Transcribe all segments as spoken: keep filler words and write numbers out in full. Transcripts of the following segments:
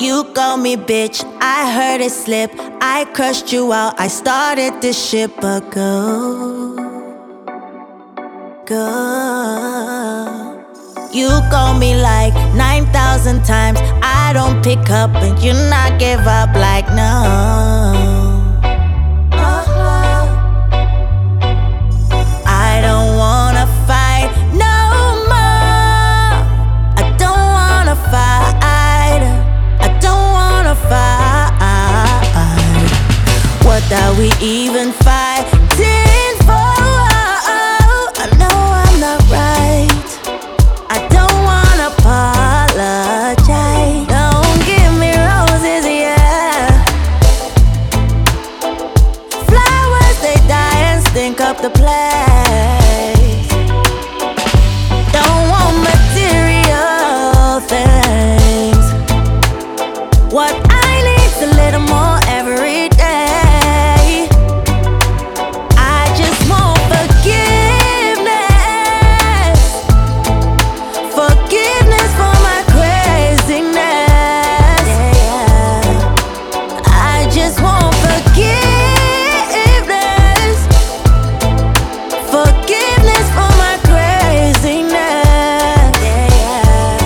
You called me bitch, I heard it slip. I crushed you out, I started this shit. But go, go. You call me like nine thousand times. I don't pick up and you not give up like no. I don't wanna fight no more. I don't wanna fight. I don't wanna fight. What are we even fighting for? I know I'm not right. I don't wanna apologize. Don't give me roses, yeah. Flowers, they die and stink up the place. Don't want material things. What I need's a little more every day. I just want forgiveness. Forgiveness for my craziness. Yeah. I just want forgiveness. Forgiveness for my craziness. Yeah.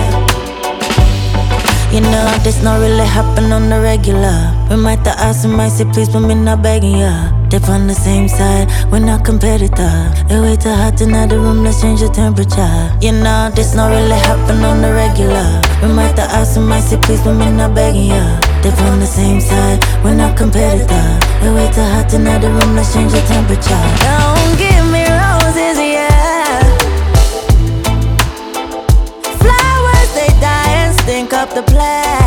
You know, this not really happen on the regular. We might the ask and might say please, but me not begging ya. They on the same side, we're not competitive. It way too hot in the room, let's change the temperature. You know, this not really happen on the regular. We might the ask and might say please, but me not begging ya. They on the same side, we're not competitive. It way too hot in the room, let's change the temperature. Don't give me roses, yeah. Flowers, they die and stink up the place.